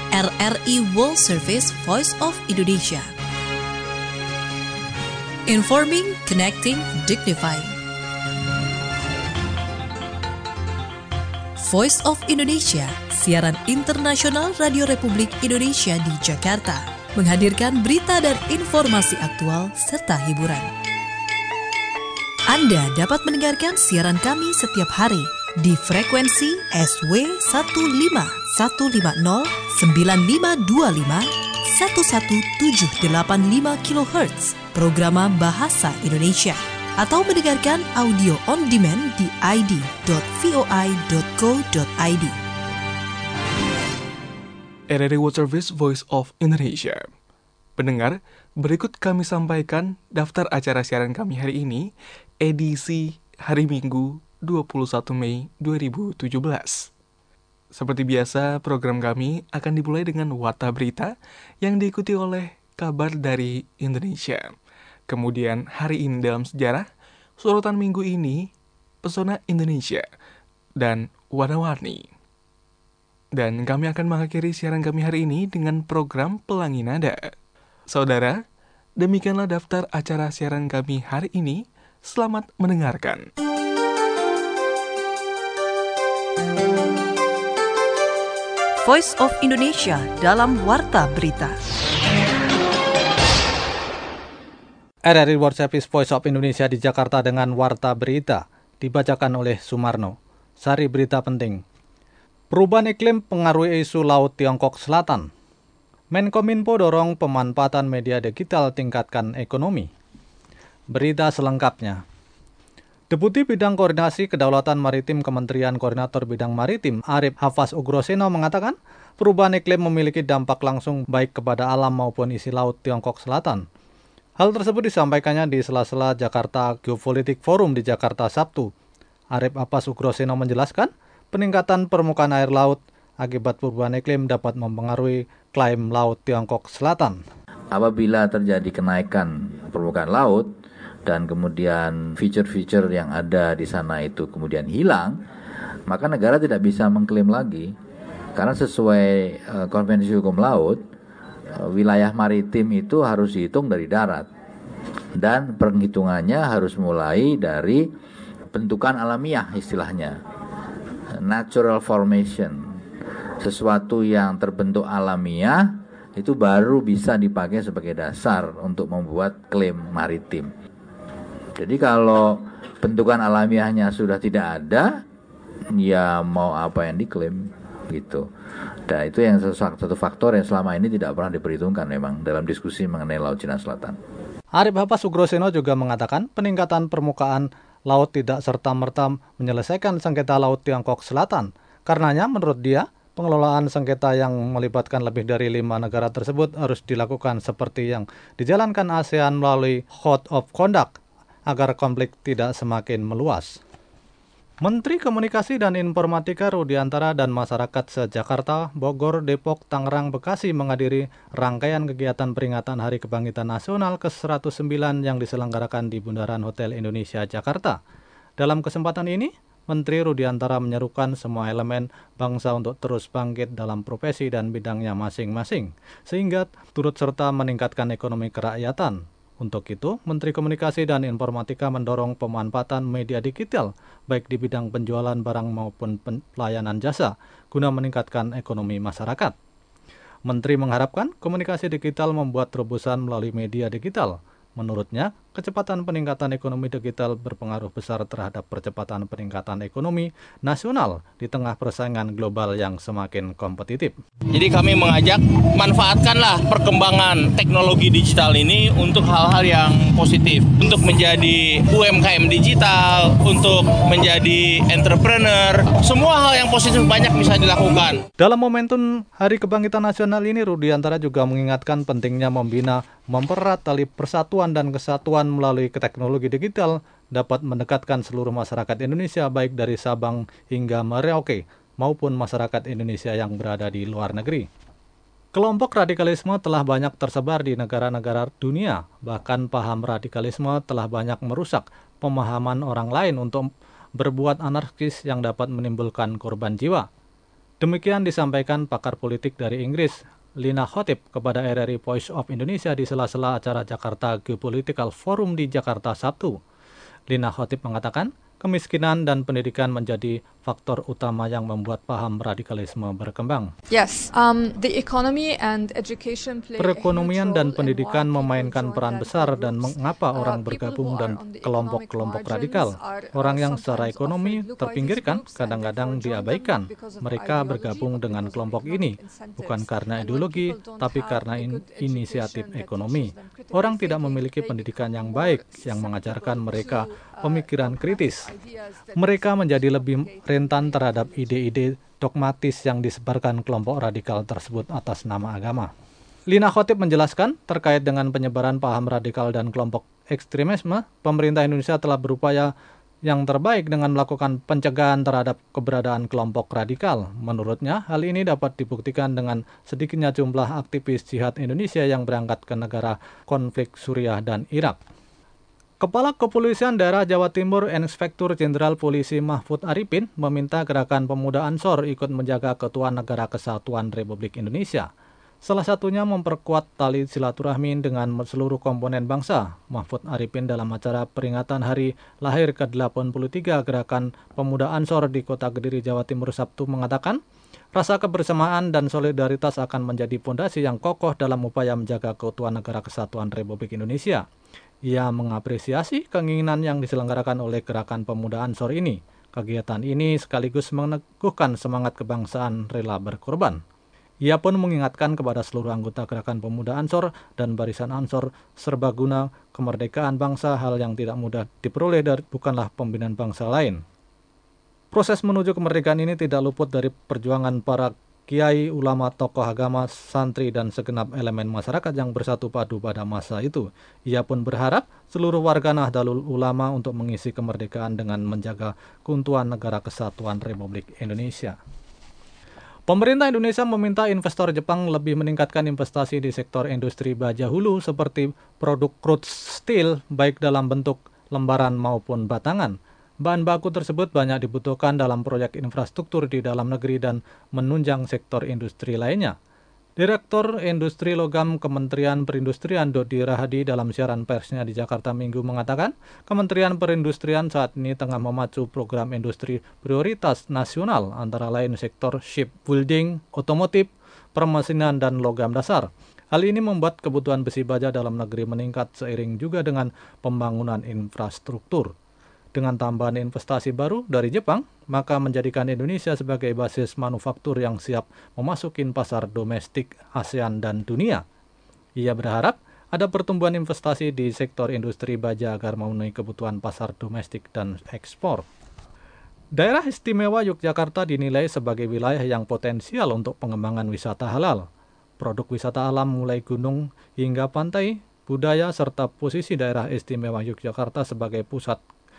RRI World Service Voice of Indonesia. Informing, connecting, dignifying. Voice of Indonesia, siaran internasional Radio Republik Indonesia di Jakarta, menghadirkan berita dan informasi aktual serta hiburan. Anda dapat mendengarkan siaran kami setiap hari di frekuensi SW 15150 9525 11785 kHz Programa Bahasa Indonesia, atau mendengarkan audio on demand di id.voi.co.id. RRI World Service Voice of Indonesia. Pendengar, berikut kami sampaikan daftar acara siaran kami hari ini, edisi hari Minggu 21 Mei 2017. Seperti biasa, program kami akan dimulai dengan Warta Berita yang diikuti oleh Kabar dari Indonesia. Kemudian hari ini dalam sejarah, sorotan minggu ini, Pesona Indonesia, dan Warna-Warni. Dan kami akan mengakhiri siaran kami hari ini dengan program Pelangi Nada. Saudara, demikianlah daftar acara siaran kami hari ini. Selamat mendengarkan. Voice of Indonesia dalam Warta Berita. RRI World Service Voice of Indonesia di Jakarta dengan Warta Berita, dibacakan oleh Sumarno. Sari berita penting. Perubahan iklim pengaruhi isu Laut Tiongkok Selatan. Menkominfo dorong pemanfaatan media digital tingkatkan ekonomi. Berita selengkapnya. Deputi Bidang Koordinasi Kedaulatan Maritim Kementerian Koordinator Bidang Maritim Arif Hafaz Ugroseno mengatakan, perubahan iklim memiliki dampak langsung baik kepada alam maupun isi laut Tiongkok Selatan. Hal tersebut disampaikannya di sela-sela Jakarta Geopolitik Forum di Jakarta Sabtu. Arif Hafaz Ugroseno menjelaskan, peningkatan permukaan air laut akibat perubahan iklim dapat mempengaruhi klaim laut Tiongkok Selatan. Apabila terjadi kenaikan permukaan laut dan kemudian feature-feature yang ada di sana itu kemudian hilang, maka negara tidak bisa mengklaim lagi. Karena sesuai konvensi hukum laut, wilayah maritim itu harus dihitung dari darat. Dan perhitungannya harus mulai dari bentukan alamiah istilahnya. Natural formation. Sesuatu yang terbentuk alamiah itu baru bisa dipakai sebagai dasar untuk membuat klaim maritim. Jadi kalau bentukan alamiahnya sudah tidak ada, ya mau apa yang diklaim gitu. Dan itu yang satu faktor yang selama ini tidak pernah diperhitungkan memang dalam diskusi mengenai Laut Cina Selatan. Arif Hafaz Ugroseno juga mengatakan peningkatan permukaan laut tidak serta-merta menyelesaikan sengketa Laut Tiongkok Selatan. Karenanya menurut dia, pengelolaan sengketa yang melibatkan lebih dari 5 negara tersebut harus dilakukan seperti yang dijalankan ASEAN melalui Code of Conduct agar konflik tidak semakin meluas. Menteri Komunikasi dan Informatika Rudiantara dan masyarakat se-Jakarta, Bogor, Depok, Tangerang, Bekasi menghadiri rangkaian kegiatan peringatan Hari Kebangkitan Nasional ke-109 yang diselenggarakan di Bundaran Hotel Indonesia, Jakarta. Dalam kesempatan ini, Menteri Rudiantara menyerukan semua elemen bangsa untuk terus bangkit dalam profesi dan bidangnya masing-masing, sehingga turut serta meningkatkan ekonomi kerakyatan. Untuk itu, Menteri Komunikasi dan Informatika mendorong pemanfaatan media digital, baik di bidang penjualan barang maupun pelayanan jasa, guna meningkatkan ekonomi masyarakat. Menteri mengharapkan komunikasi digital membuat terobosan melalui media digital. Menurutnya, kecepatan peningkatan ekonomi digital berpengaruh besar terhadap percepatan peningkatan ekonomi nasional di tengah persaingan global yang semakin kompetitif. Jadi kami mengajak, manfaatkanlah perkembangan teknologi digital ini untuk hal-hal yang positif. Untuk menjadi UMKM digital, untuk menjadi entrepreneur, semua hal yang positif banyak bisa dilakukan. Dalam momentum Hari Kebangkitan Nasional ini, Rudiantara juga mengingatkan pentingnya membina, mempererat tali persatuan dan kesatuan melalui teknologi digital dapat mendekatkan seluruh masyarakat Indonesia baik dari Sabang hingga Merauke maupun masyarakat Indonesia yang berada di luar negeri. Kelompok radikalisme telah banyak tersebar di negara-negara dunia, bahkan paham radikalisme telah banyak merusak pemahaman orang lain untuk berbuat anarkis yang dapat menimbulkan korban jiwa. Demikian disampaikan pakar politik dari Inggris, Lina Khotib, kepada RRI Voice of Indonesia di sela-sela acara Jakarta Geopolitical Forum di Jakarta Sabtu. Lina Khotib mengatakan, kemiskinan dan pendidikan menjadi faktor utama yang membuat paham radikalisme berkembang. Yes, the economy and education play Perekonomian dan pendidikan memainkan peran besar dan mengapa orang bergabung dan kelompok-kelompok radikal. Orang yang secara ekonomi terpinggirkan kadang-kadang diabaikan. Mereka bergabung dengan kelompok ini bukan karena ideologi, tapi karena inisiatif ekonomi. Orang tidak memiliki pendidikan yang baik yang mengajarkan mereka pemikiran kritis. Mereka menjadi lebih rentan terhadap ide-ide dogmatis yang disebarkan kelompok radikal tersebut atas nama agama. Lina Khotib menjelaskan terkait dengan penyebaran paham radikal dan kelompok ekstremisme, pemerintah Indonesia telah berupaya yang terbaik dengan melakukan pencegahan terhadap keberadaan kelompok radikal. Menurutnya, hal ini dapat dibuktikan dengan sedikitnya jumlah aktivis jihad Indonesia yang berangkat ke negara konflik Suriah dan Irak. Kepala Kepolisian Daerah Jawa Timur, Inspektur Jenderal Polisi Mahfud Arifin, meminta Gerakan Pemuda Ansor ikut menjaga Keutuhan Negara Kesatuan Republik Indonesia. Salah satunya memperkuat tali silaturahmi dengan seluruh komponen bangsa. Mahfud Arifin dalam acara peringatan Hari Lahir ke-83 Gerakan Pemuda Ansor di Kota Kediri, Jawa Timur Sabtu mengatakan, rasa kebersamaan dan solidaritas akan menjadi fondasi yang kokoh dalam upaya menjaga Keutuhan Negara Kesatuan Republik Indonesia. Ia mengapresiasi keinginan yang diselenggarakan oleh Gerakan Pemuda Ansor ini. Kegiatan ini sekaligus meneguhkan semangat kebangsaan rela berkorban. Ia pun mengingatkan kepada seluruh anggota Gerakan Pemuda Ansor dan Barisan Ansor serbaguna kemerdekaan bangsa, hal yang tidak mudah diperoleh dari bukanlah pembinaan bangsa lain. Proses menuju kemerdekaan ini tidak luput dari perjuangan para kiai, ulama, tokoh agama, santri, dan segenap elemen masyarakat yang bersatu padu pada masa itu. Ia pun berharap seluruh warga Nahdlatul Ulama untuk mengisi kemerdekaan dengan menjaga keutuhan Negara Kesatuan Republik Indonesia. Pemerintah Indonesia meminta investor Jepang lebih meningkatkan investasi di sektor industri baja hulu seperti produk crude steel baik dalam bentuk lembaran maupun batangan. Bahan baku tersebut banyak dibutuhkan dalam proyek infrastruktur di dalam negeri dan menunjang sektor industri lainnya. Direktur Industri Logam Kementerian Perindustrian Dodi Rahadi dalam siaran persnya di Jakarta Minggu mengatakan, Kementerian Perindustrian saat ini tengah memacu program industri prioritas nasional antara lain sektor shipbuilding, otomotif, permesinan, dan logam dasar. Hal ini membuat kebutuhan besi baja dalam negeri meningkat seiring juga dengan pembangunan infrastruktur. Dengan tambahan investasi baru dari Jepang, maka menjadikan Indonesia sebagai basis manufaktur yang siap memasuki pasar domestik ASEAN dan dunia. Ia berharap ada pertumbuhan investasi di sektor industri baja agar memenuhi kebutuhan pasar domestik dan ekspor. Daerah Istimewa Yogyakarta dinilai sebagai wilayah yang potensial untuk pengembangan wisata halal. Produk wisata alam mulai gunung hingga pantai, budaya, serta posisi daerah Istimewa Yogyakarta sebagai pusat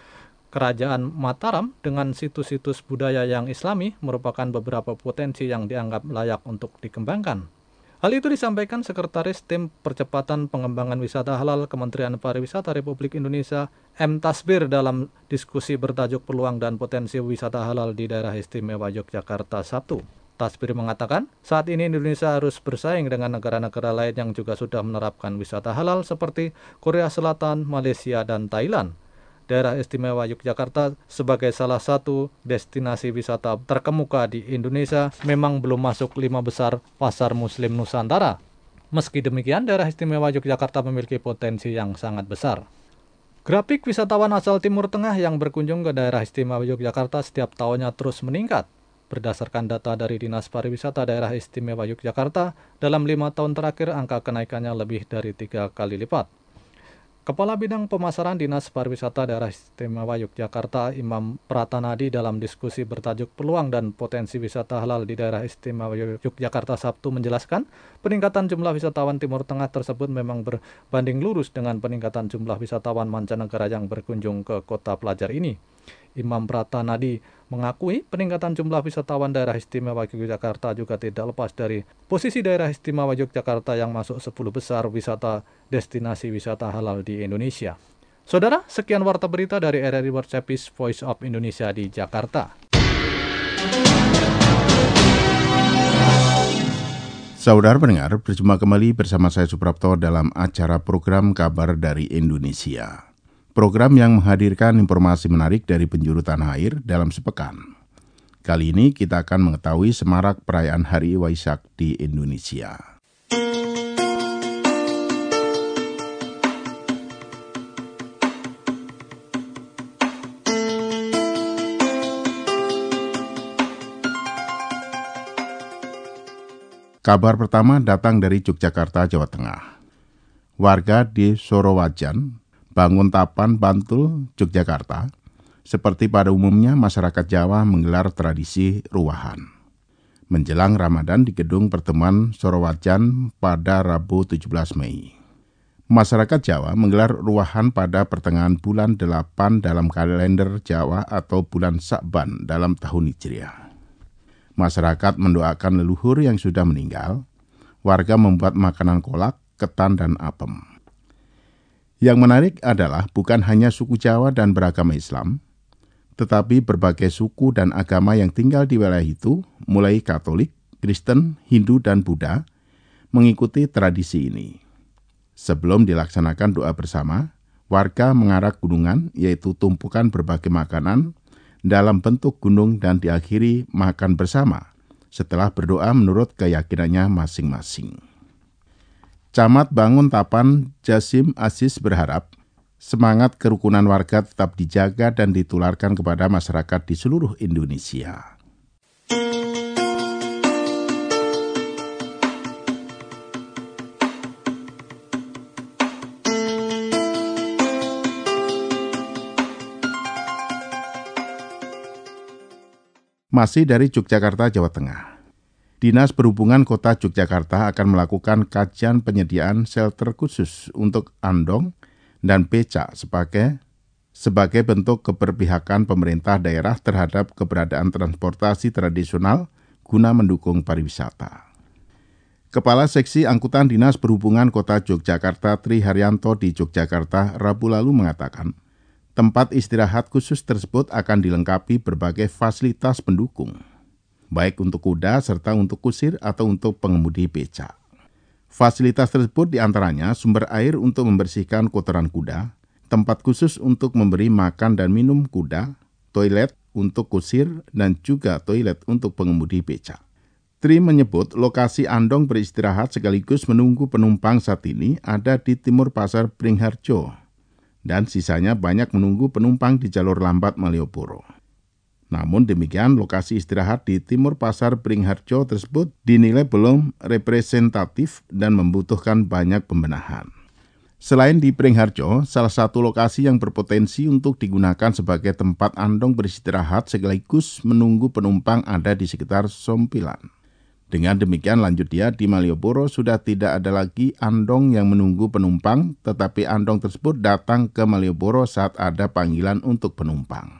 Kerajaan Mataram dengan situs-situs budaya yang islami merupakan beberapa potensi yang dianggap layak untuk dikembangkan. Hal itu disampaikan Sekretaris Tim Percepatan Pengembangan Wisata Halal Kementerian Pariwisata Republik Indonesia M. Tasbir dalam diskusi bertajuk Peluang dan Potensi Wisata Halal di Daerah Istimewa Yogyakarta Sabtu. Tasbir mengatakan, saat ini Indonesia harus bersaing dengan negara-negara lain yang juga sudah menerapkan wisata halal seperti Korea Selatan, Malaysia, dan Thailand. Daerah Istimewa Yogyakarta sebagai salah satu destinasi wisata terkemuka di Indonesia memang belum masuk 5 besar pasar muslim Nusantara. Meski demikian, Daerah Istimewa Yogyakarta memiliki potensi yang sangat besar. Grafik wisatawan asal Timur Tengah yang berkunjung ke Daerah Istimewa Yogyakarta setiap tahunnya terus meningkat. Berdasarkan data dari Dinas Pariwisata Daerah Istimewa Yogyakarta, dalam 5 tahun terakhir angka kenaikannya lebih dari 3 kali lipat. Kepala Bidang Pemasaran Dinas Pariwisata Daerah Istimewa Yogyakarta, Imam Pratanadi dalam diskusi bertajuk Peluang dan Potensi Wisata Halal di Daerah Istimewa Yogyakarta Sabtu menjelaskan, peningkatan jumlah wisatawan Timur Tengah tersebut memang berbanding lurus dengan peningkatan jumlah wisatawan mancanegara yang berkunjung ke kota pelajar ini. Imam Pratanadi mengakui peningkatan jumlah wisatawan Daerah Istimewa Yogyakarta juga tidak lepas dari posisi Daerah Istimewa Yogyakarta yang masuk 10 besar destinasi wisata halal di Indonesia. Saudara, sekian warta berita dari RRI World Service Voice of Indonesia di Jakarta. Saudara pendengar, berjumpa kembali bersama saya Suprapto dalam acara program Kabar dari Indonesia. Program yang menghadirkan informasi menarik dari penjuru tanah air dalam sepekan. Kali ini kita akan mengetahui semarak perayaan Hari Waisak di Indonesia. Kabar pertama datang dari Yogyakarta, Jawa Tengah. Warga di Sorowajan, Banguntapan, Bantul, Yogyakarta, seperti pada umumnya masyarakat Jawa menggelar tradisi ruwahan. Menjelang Ramadan di Gedung Pertemuan Sorowajan pada Rabu 17 Mei. Masyarakat Jawa menggelar ruwahan pada pertengahan bulan 8 dalam kalender Jawa atau bulan Sa'ban dalam tahun Hijriah. Masyarakat mendoakan leluhur yang sudah meninggal. Warga membuat makanan kolak, ketan, dan apem. Yang menarik adalah bukan hanya suku Jawa dan beragama Islam, tetapi berbagai suku dan agama yang tinggal di wilayah itu, mulai Katolik, Kristen, Hindu, dan Buddha, mengikuti tradisi ini. Sebelum dilaksanakan doa bersama, warga mengarak gunungan, yaitu tumpukan berbagai makanan, dalam bentuk gunung dan diakhiri makan bersama setelah berdoa menurut keyakinannya masing-masing. Camat Banguntapan Jasim Aziz berharap semangat kerukunan warga tetap dijaga dan ditularkan kepada masyarakat di seluruh Indonesia. Masih dari Yogyakarta, Jawa Tengah. Dinas Perhubungan Kota Yogyakarta akan melakukan kajian penyediaan shelter khusus untuk andong dan becak sebagai bentuk keberpihakan pemerintah daerah terhadap keberadaan transportasi tradisional guna mendukung pariwisata. Kepala Seksi Angkutan Dinas Perhubungan Kota Yogyakarta Tri Haryanto di Yogyakarta Rabu lalu mengatakan, tempat istirahat khusus tersebut akan dilengkapi berbagai fasilitas pendukung, baik untuk kuda serta untuk kusir atau untuk pengemudi becak. Fasilitas tersebut diantaranya sumber air untuk membersihkan kotoran kuda, tempat khusus untuk memberi makan dan minum kuda, toilet untuk kusir, dan juga toilet untuk pengemudi becak. Tri menyebut lokasi andong beristirahat sekaligus menunggu penumpang saat ini ada di Timur Pasar Beringharjo, dan sisanya banyak menunggu penumpang di jalur lambat Malioboro. Namun demikian, lokasi istirahat di Timur Pasar Beringharjo tersebut dinilai belum representatif dan membutuhkan banyak pembenahan. Selain di Beringharjo, salah satu lokasi yang berpotensi untuk digunakan sebagai tempat andong beristirahat sekaligus menunggu penumpang ada di sekitar Sompilan. Dengan demikian, lanjut dia, di Malioboro sudah tidak ada lagi andong yang menunggu penumpang, tetapi andong tersebut datang ke Malioboro saat ada panggilan untuk penumpang.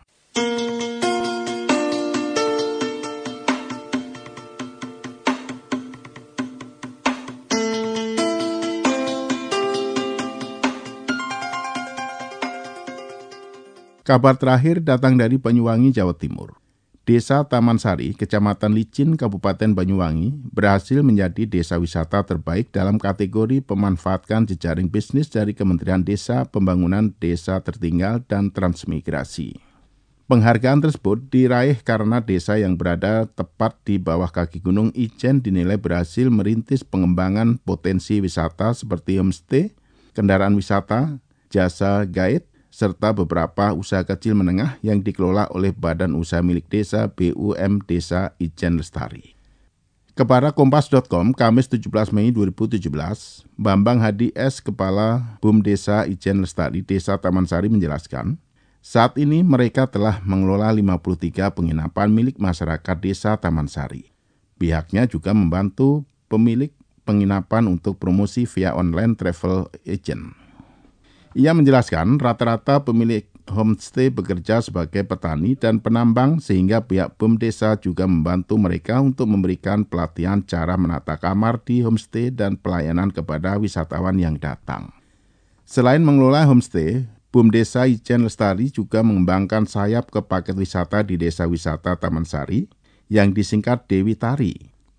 Kabar terakhir datang dari Banyuwangi, Jawa Timur. Desa Taman Sari, Kecamatan Licin, Kabupaten Banyuwangi, berhasil menjadi desa wisata terbaik dalam kategori pemanfaatkan jejaring bisnis dari Kementerian Desa, Pembangunan Desa Tertinggal, dan Transmigrasi. Penghargaan tersebut diraih karena desa yang berada tepat di bawah kaki Gunung Ijen dinilai berhasil merintis pengembangan potensi wisata seperti homestay, kendaraan wisata, jasa guide, serta beberapa usaha kecil menengah yang dikelola oleh Badan Usaha Milik Desa BUM Desa Ijen Lestari. Kepada Kompas.com, Kamis 17 Mei 2017, Bambang Hadi S, Kepala BUM Desa Ijen Lestari Desa Taman Sari menjelaskan, saat ini mereka telah mengelola 53 penginapan milik masyarakat Desa Taman Sari. Pihaknya juga membantu pemilik penginapan untuk promosi via online travel agent. Ia menjelaskan rata-rata pemilik homestay bekerja sebagai petani dan penambang sehingga pihak BUM desa juga membantu mereka untuk memberikan pelatihan cara menata kamar di homestay dan pelayanan kepada wisatawan yang datang. Selain mengelola homestay, BUM Desa Ijen Lestari juga mengembangkan sayap ke paket wisata di Desa Wisata Taman Sari yang disingkat Dewi Tari.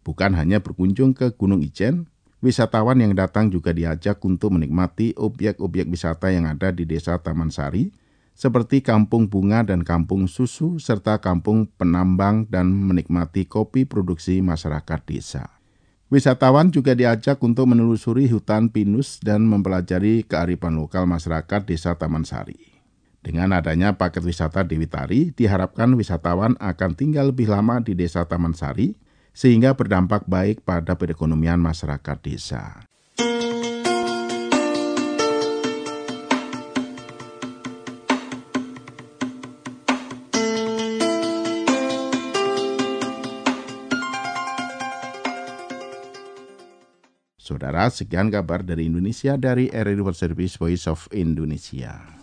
Bukan hanya berkunjung ke Gunung Ijen, wisatawan yang datang juga diajak untuk menikmati objek-objek wisata yang ada di Desa Taman Sari, seperti Kampung Bunga dan Kampung Susu, serta Kampung Penambang dan menikmati kopi produksi masyarakat desa. Wisatawan juga diajak untuk menelusuri hutan pinus dan mempelajari kearifan lokal masyarakat Desa Taman Sari. Dengan adanya paket wisata Dewi Tari, diharapkan wisatawan akan tinggal lebih lama di Desa Taman Sari, sehingga berdampak baik pada perekonomian masyarakat desa. Saudara, sekian kabar dari Indonesia dari RRI World Service Voice of Indonesia.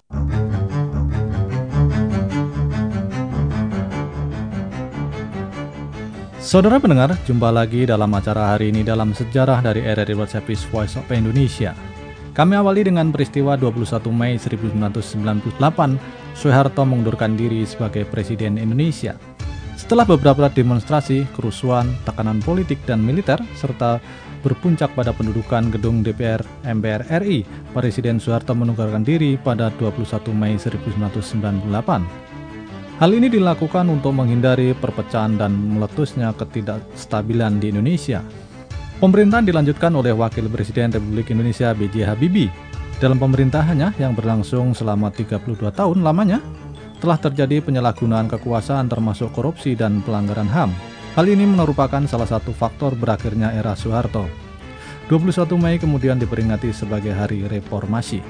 Saudara pendengar, jumpa lagi dalam acara hari ini dalam sejarah dari RRI World Service Voice of Indonesia. Kami awali dengan peristiwa 21 Mei 1998, Soeharto mengundurkan diri sebagai Presiden Indonesia. Setelah beberapa demonstrasi, kerusuhan, tekanan politik dan militer, serta berpuncak pada pendudukan gedung DPR MPR RI, Presiden Soeharto mengundurkan diri pada 21 Mei 1998. Hal ini dilakukan untuk menghindari perpecahan dan meletusnya ketidakstabilan di Indonesia. Pemerintahan dilanjutkan oleh Wakil Presiden Republik Indonesia B.J. Habibie. Dalam pemerintahannya yang berlangsung selama 32 tahun lamanya, telah terjadi penyalahgunaan kekuasaan termasuk korupsi dan pelanggaran HAM. Hal ini merupakan salah satu faktor berakhirnya era Soeharto. 21 Mei kemudian diperingati sebagai Hari Reformasi.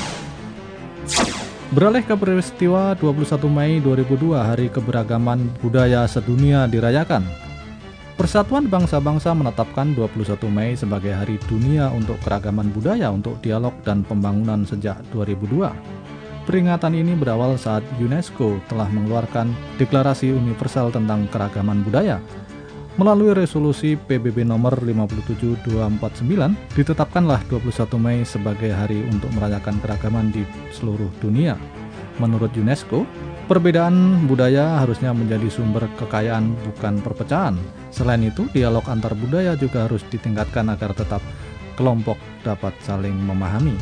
Beralih ke peristiwa 21 Mei 2002, Hari Keberagaman Budaya Sedunia dirayakan. Persatuan Bangsa-Bangsa menetapkan 21 Mei sebagai Hari Dunia untuk Keragaman Budaya untuk Dialog dan Pembangunan sejak 2002. Peringatan ini berawal saat UNESCO telah mengeluarkan Deklarasi Universal tentang Keragaman Budaya. Melalui resolusi PBB nomor 57249, ditetapkanlah 21 Mei sebagai hari untuk merayakan keragaman di seluruh dunia. Menurut UNESCO, perbedaan budaya harusnya menjadi sumber kekayaan, bukan perpecahan. Selain itu, dialog antar budaya juga harus ditingkatkan agar tetap kelompok dapat saling memahami.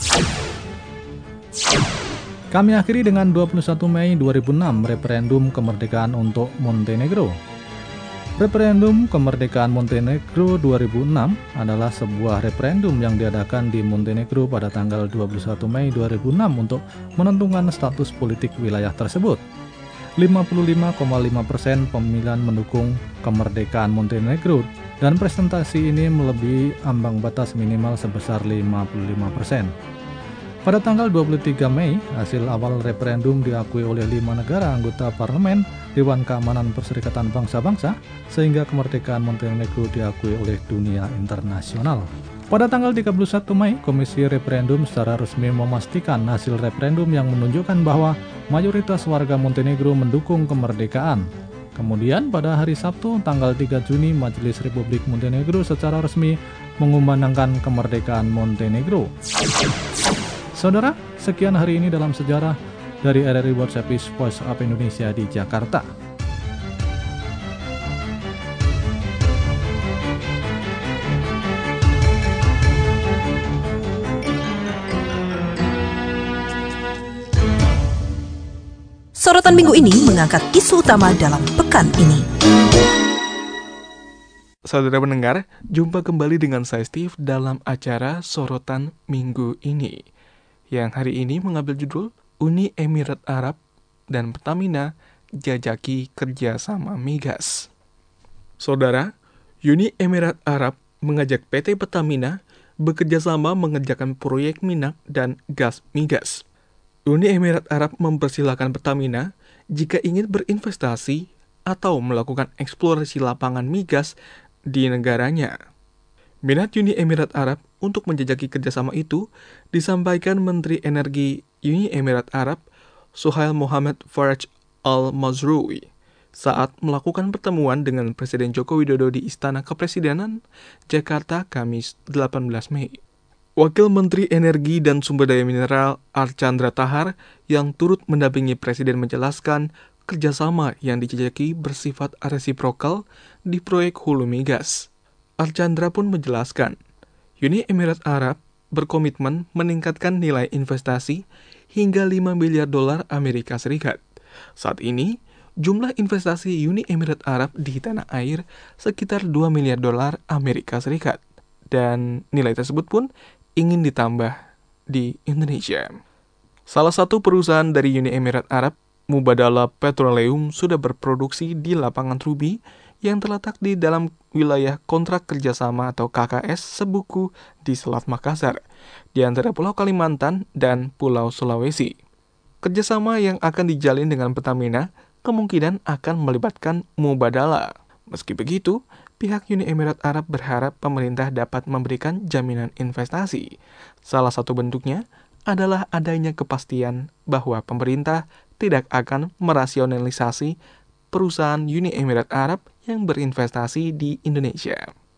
Kami akhiri dengan 21 Mei 2006, referendum kemerdekaan untuk Montenegro. Referendum kemerdekaan Montenegro 2006 adalah sebuah referendum yang diadakan di Montenegro pada tanggal 21 Mei 2006 untuk menentukan status politik wilayah tersebut. 55,5% pemilihan mendukung kemerdekaan Montenegro dan presentasi ini melebihi ambang batas minimal sebesar 55%. Pada tanggal 23 Mei, hasil awal referendum diakui oleh 5 negara anggota parlemen Dewan Keamanan Perserikatan Bangsa-Bangsa, sehingga kemerdekaan Montenegro diakui oleh dunia internasional. Pada tanggal 31 Mei, Komisi Referendum secara resmi memastikan hasil referendum yang menunjukkan bahwa mayoritas warga Montenegro mendukung kemerdekaan. Kemudian pada hari Sabtu, tanggal 3 Juni, Majelis Republik Montenegro secara resmi mengumandangkan kemerdekaan Montenegro. Saudara, sekian hari ini dalam sejarah dari RRI World Service Voice of Indonesia di Jakarta. Sorotan minggu ini mengangkat isu utama dalam pekan ini. Saudara pendengar, jumpa kembali dengan saya Steve dalam acara Sorotan Minggu ini, yang hari ini mengambil judul Uni Emirat Arab dan Pertamina jajaki kerjasama migas. Saudara, Uni Emirat Arab mengajak PT Pertamina bekerjasama mengerjakan proyek minyak dan gas migas. Uni Emirat Arab mempersilahkan Pertamina jika ingin berinvestasi atau melakukan eksplorasi lapangan migas di negaranya. Minat Uni Emirat Arab untuk menjajaki kerjasama itu disampaikan Menteri Energi Uni Emirat Arab Suhail Mohammed Faraj Al-Mazroui saat melakukan pertemuan dengan Presiden Joko Widodo di Istana Kepresidenan Jakarta Kamis 18 Mei. Wakil Menteri Energi dan Sumber Daya Mineral Archandra Tahar yang turut mendampingi Presiden menjelaskan kerjasama yang dijajaki bersifat resiprokal di proyek hulu migas. Archandra pun menjelaskan, Uni Emirat Arab berkomitmen meningkatkan nilai investasi hingga 5 miliar dolar Amerika Serikat. Saat ini, jumlah investasi Uni Emirat Arab di tanah air sekitar 2 miliar dolar Amerika Serikat. Dan nilai tersebut pun ingin ditambah di Indonesia. Salah satu perusahaan dari Uni Emirat Arab, Mubadala Petroleum, sudah berproduksi di lapangan Ruby yang terletak di dalam wilayah kontrak kerjasama atau KKS Sebuku di Selat Makassar, di antara Pulau Kalimantan dan Pulau Sulawesi. Kerjasama yang akan dijalin dengan Pertamina kemungkinan akan melibatkan Mubadala. Meski begitu, pihak Uni Emirat Arab berharap pemerintah dapat memberikan jaminan investasi. Salah satu bentuknya adalah adanya kepastian bahwa pemerintah tidak akan merasionalisasi perusahaan Uni Emirat Arab yang berinvestasi di Indonesia.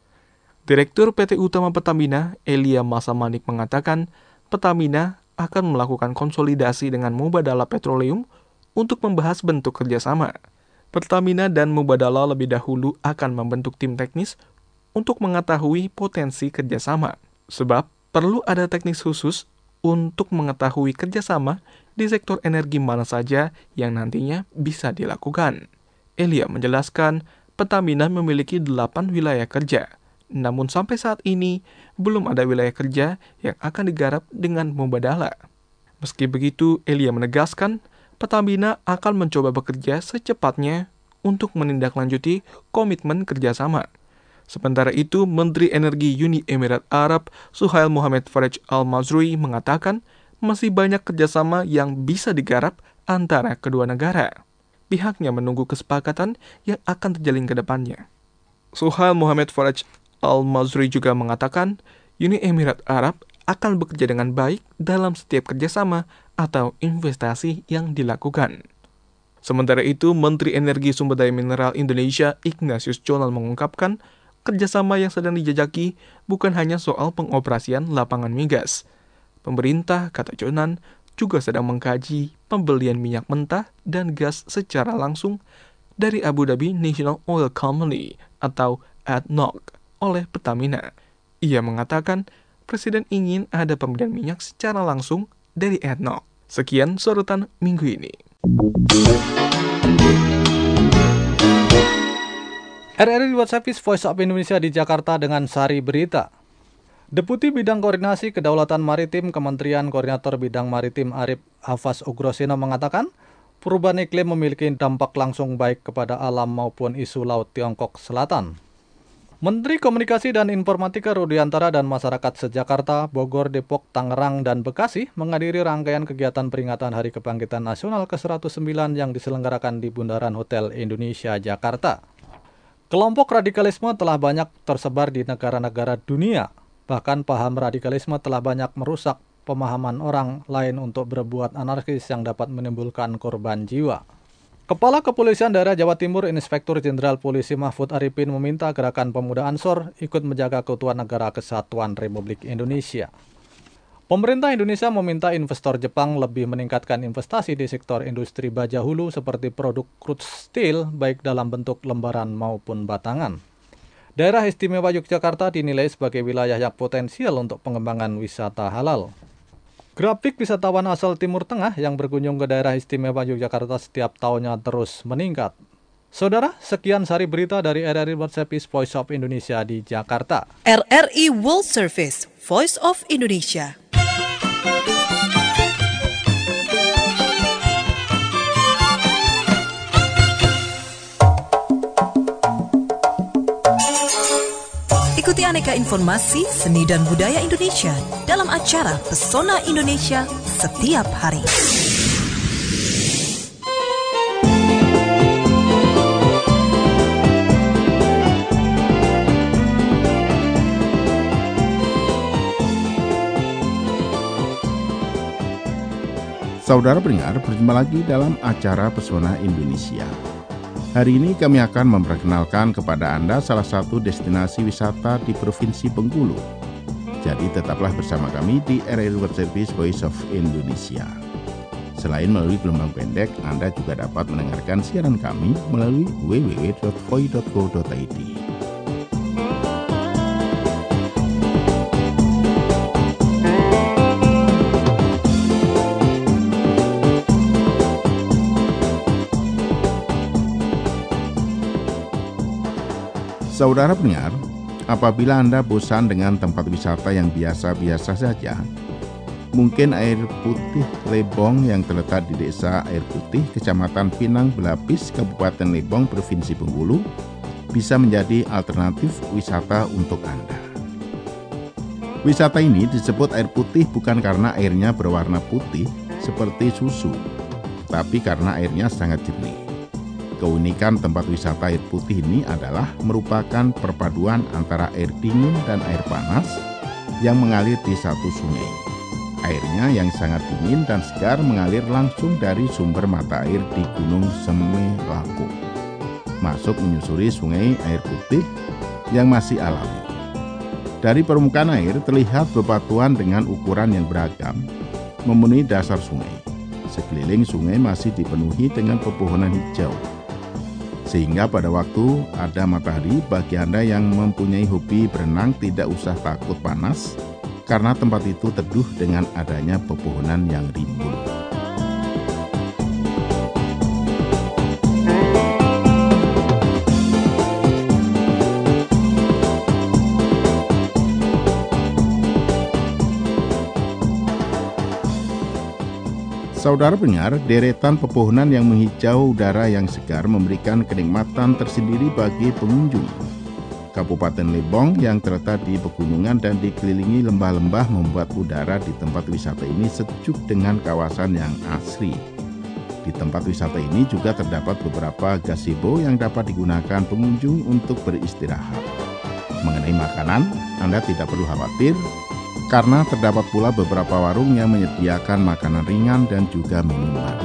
Direktur PT Utama Pertamina, Elia Masamanik, mengatakan Pertamina akan melakukan konsolidasi dengan Mubadala Petroleum untuk membahas bentuk kerjasama. Pertamina dan Mubadala lebih dahulu akan membentuk tim teknis untuk mengetahui potensi kerjasama, sebab perlu ada teknis khusus untuk mengetahui kerjasama di sektor energi mana saja yang nantinya bisa dilakukan. Elia menjelaskan, Pertamina memiliki 8 wilayah kerja, namun sampai saat ini belum ada wilayah kerja yang akan digarap dengan Mubadala. Meski begitu, Elia menegaskan, Pertamina akan mencoba bekerja secepatnya untuk menindaklanjuti komitmen kerjasama. Sementara itu, Menteri Energi Uni Emirat Arab, Suhail Mohammed Faraj Al-Mazrui, mengatakan masih banyak kerjasama yang bisa digarap antara kedua negara. Pihaknya menunggu kesepakatan yang akan terjalin ke depannya. Suhail Mohammed Faraj Al-Mazrui juga mengatakan, Uni Emirat Arab akan bekerja dengan baik dalam setiap kerjasama atau investasi yang dilakukan. Sementara itu, Menteri Energi Sumber Daya Mineral Indonesia, Ignatius Jonan, mengungkapkan, kerjasama yang sedang dijajaki bukan hanya soal pengoperasian lapangan migas. Pemerintah, kata Jonan, juga sedang mengkaji pembelian minyak mentah dan gas secara langsung dari Abu Dhabi National Oil Company atau ADNOC oleh Pertamina. Ia mengatakan, Presiden ingin ada pembelian minyak secara langsung dari ADNOC. Sekian sorotan minggu ini. RRI World Service Voice of Indonesia di Jakarta dengan Sari Berita. Deputi Bidang Koordinasi Kedaulatan Maritim Kementerian Koordinator Bidang Maritim Arif Hafaz Ugroseno mengatakan, perubahan iklim memiliki dampak langsung baik kepada alam maupun isu Laut Tiongkok Selatan. Menteri Komunikasi dan Informatika Rudiantara dan masyarakat se-Jakarta, Bogor, Depok, Tangerang, dan Bekasi menghadiri rangkaian kegiatan peringatan Hari Kebangkitan Nasional ke-109 yang diselenggarakan di Bundaran Hotel Indonesia, Jakarta. Kelompok radikalisme telah banyak tersebar di negara-negara dunia. Bahkan paham radikalisme telah banyak merusak pemahaman orang lain untuk berbuat anarkis yang dapat menimbulkan korban jiwa. Kepala Kepolisian Daerah Jawa Timur, Inspektur Jenderal Polisi Mahfud Arifin meminta Gerakan Pemuda Ansor ikut menjaga keutuhan negara kesatuan Republik Indonesia. Pemerintah Indonesia meminta investor Jepang lebih meningkatkan investasi di sektor industri baja hulu seperti produk crude steel baik dalam bentuk lembaran maupun batangan. Daerah Istimewa Yogyakarta dinilai sebagai wilayah yang potensial untuk pengembangan wisata halal. Grafik wisatawan asal Timur Tengah yang berkunjung ke daerah Istimewa Yogyakarta setiap tahunnya terus meningkat. Saudara, sekian Sari Berita dari RRI World Service Voice of Indonesia di Jakarta. RRI World Service Voice of Indonesia. Ikuti aneka informasi seni dan budaya Indonesia dalam acara Pesona Indonesia setiap hari. Saudara pendengar, berjumpa lagi dalam acara Pesona Indonesia. Hari ini kami akan memperkenalkan kepada Anda salah satu destinasi wisata di Provinsi Bengkulu. Jadi tetaplah bersama kami di RRI World Service Voice of Indonesia. Selain melalui gelombang pendek, Anda juga dapat mendengarkan siaran kami melalui www.voi.co.id. Saudara pendengar, apabila Anda bosan dengan tempat wisata yang biasa-biasa saja, mungkin air putih Lebong yang terletak di Desa Air Putih, Kecamatan Pinang Belapis, Kabupaten Lebong, Provinsi Bengkulu, bisa menjadi alternatif wisata untuk Anda. Wisata ini disebut air putih bukan karena airnya berwarna putih seperti susu, tapi karena airnya sangat jernih. Keunikan tempat wisata air putih ini adalah merupakan perpaduan antara air dingin dan air panas yang mengalir di satu sungai. Airnya yang sangat dingin dan segar mengalir langsung dari sumber mata air di Gunung Semelako, masuk menyusuri sungai air putih yang masih alami. Dari permukaan air terlihat bebatuan dengan ukuran yang beragam memenuhi dasar sungai. Sekeliling sungai masih dipenuhi dengan pepohonan hijau. Sehingga pada waktu ada matahari, bagi Anda yang mempunyai hobi berenang tidak usah takut panas, karena tempat itu teduh dengan adanya pepohonan yang rimbun. Saudara pendengar, deretan pepohonan yang menghijau udara yang segar memberikan kenikmatan tersendiri bagi pengunjung. Kabupaten Lebong yang terletak di pegunungan dan dikelilingi lembah-lembah membuat udara di tempat wisata ini sejuk dengan kawasan yang asri. Di tempat wisata ini juga terdapat beberapa gazebo yang dapat digunakan pengunjung untuk beristirahat. Mengenai makanan, Anda tidak perlu khawatir, karena terdapat pula beberapa warung yang menyediakan makanan ringan dan juga minuman.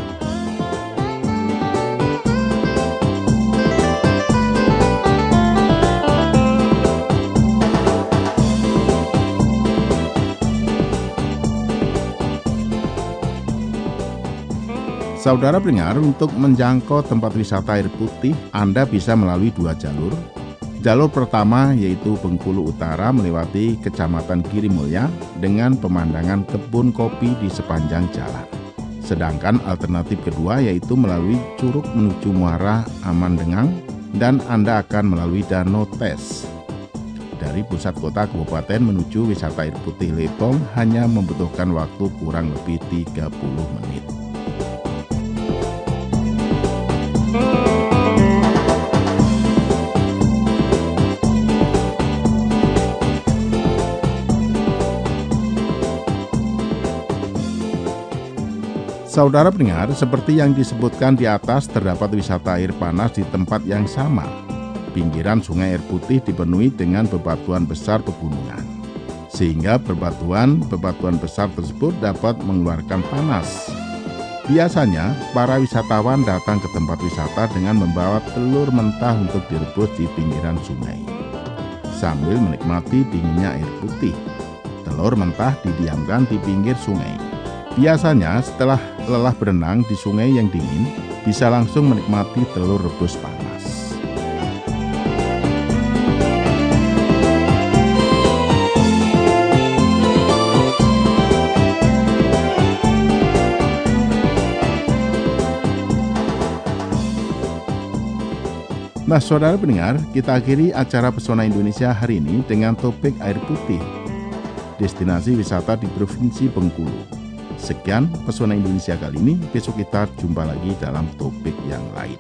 Saudara pendengar, untuk menjangkau tempat wisata air putih, Anda bisa melalui dua jalur. Jalur pertama yaitu Bengkulu Utara melewati Kecamatan Girimulya dengan pemandangan kebun kopi di sepanjang jalan. Sedangkan alternatif kedua yaitu melalui Curug menuju Muara Amandengang dan Anda akan melalui Danau Tes. Dari pusat kota kabupaten menuju wisata air putih Lebong hanya membutuhkan waktu kurang lebih 30 menit. Saudara pendengar, seperti yang disebutkan di atas, terdapat wisata air panas di tempat yang sama. Pinggiran sungai air putih dipenuhi dengan bebatuan besar pegunungan, sehingga bebatuan besar tersebut dapat mengeluarkan panas. Biasanya, para wisatawan datang ke tempat wisata dengan membawa telur mentah untuk direbus di pinggiran sungai. Sambil menikmati dinginnya air putih, telur mentah didiamkan di pinggir sungai. Biasanya setelah lelah berenang di sungai yang dingin, bisa langsung menikmati telur rebus panas. Nah, saudara pendengar, kita akhiri acara Pesona Indonesia hari ini dengan topik air putih, destinasi wisata di Provinsi Bengkulu. Sekian Pesona Indonesia kali ini, besok kita jumpa lagi dalam topik yang lain.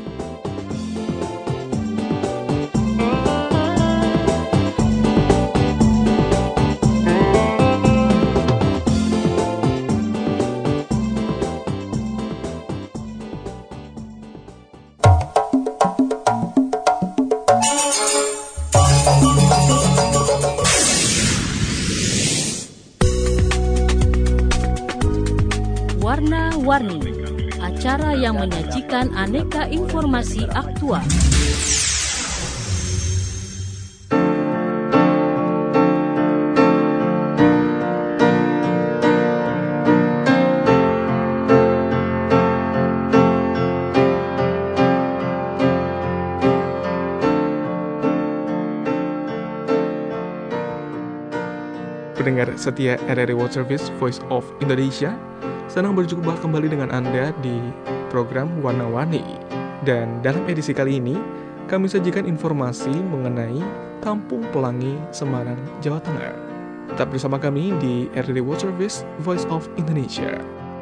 Warna-Warni, acara yang menyajikan aneka informasi aktual. pendengar setia RRI World Service Voice of Indonesia, senang berjumpa kembali dengan Anda di program Warna-Warni. Dan dalam edisi kali ini, kami sajikan informasi mengenai Kampung Pelangi, Semarang, Jawa Tengah. Tetap bersama kami di RRI World Service Voice of Indonesia.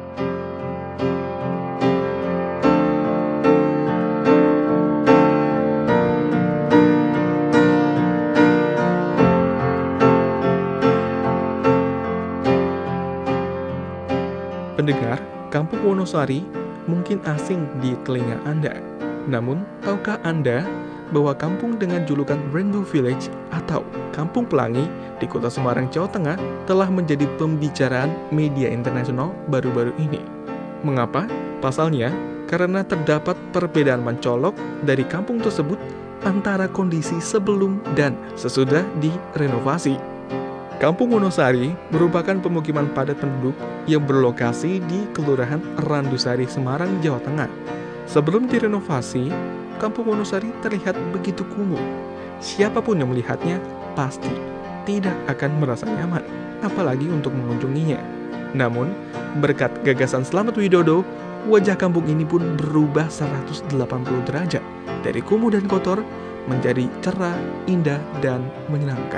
Pendengar, Kampung Wonosari mungkin asing di telinga Anda. Namun, tahukah Anda bahwa kampung dengan julukan Rainbow Village atau Kampung Pelangi di Kota Semarang, Jawa Tengah telah menjadi pembicaraan media internasional baru-baru ini? Mengapa? Pasalnya, karena terdapat perbedaan mencolok dari kampung tersebut antara kondisi sebelum dan sesudah direnovasi. Kampung Wonosari merupakan pemukiman padat penduduk yang berlokasi di Kelurahan Randusari, Semarang, Jawa Tengah. Sebelum direnovasi, Kampung Wonosari terlihat begitu kumuh. Siapapun yang melihatnya pasti tidak akan merasa nyaman, apalagi untuk mengunjunginya. Namun, berkat gagasan Slamet Widodo, wajah kampung ini pun berubah 180 derajat, dari kumuh dan kotor menjadi cerah, indah, dan menyenangkan.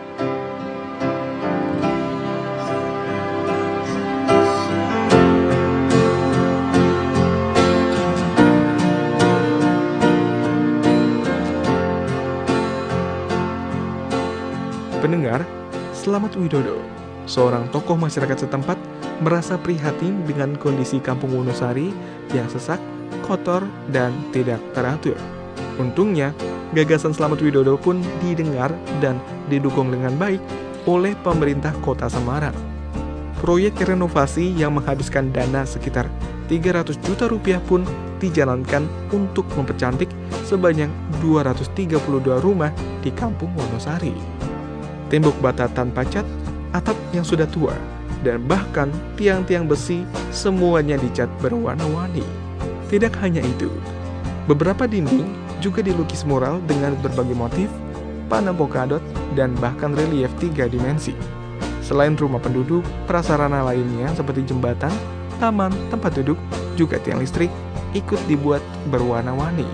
Pendengar, Slamet Widodo, seorang tokoh masyarakat setempat, merasa prihatin dengan kondisi Kampung Wonosari yang sesak, kotor, dan tidak teratur. Untungnya, gagasan Slamet Widodo pun didengar dan didukung dengan baik oleh pemerintah Kota Semarang. Proyek renovasi yang menghabiskan dana sekitar 300 juta rupiah pun dijalankan untuk mempercantik sebanyak 232 rumah di Kampung Wonosari. Tembok bata tanpa cat, atap yang sudah tua, dan bahkan tiang-tiang besi semuanya dicat berwarna-warni. Tidak hanya itu, beberapa dinding juga dilukis mural dengan berbagai motif, panah polkadot, dan bahkan relief 3 dimensi. Selain rumah penduduk, prasarana lainnya seperti jembatan, taman, tempat duduk, juga tiang listrik ikut dibuat berwarna-warni.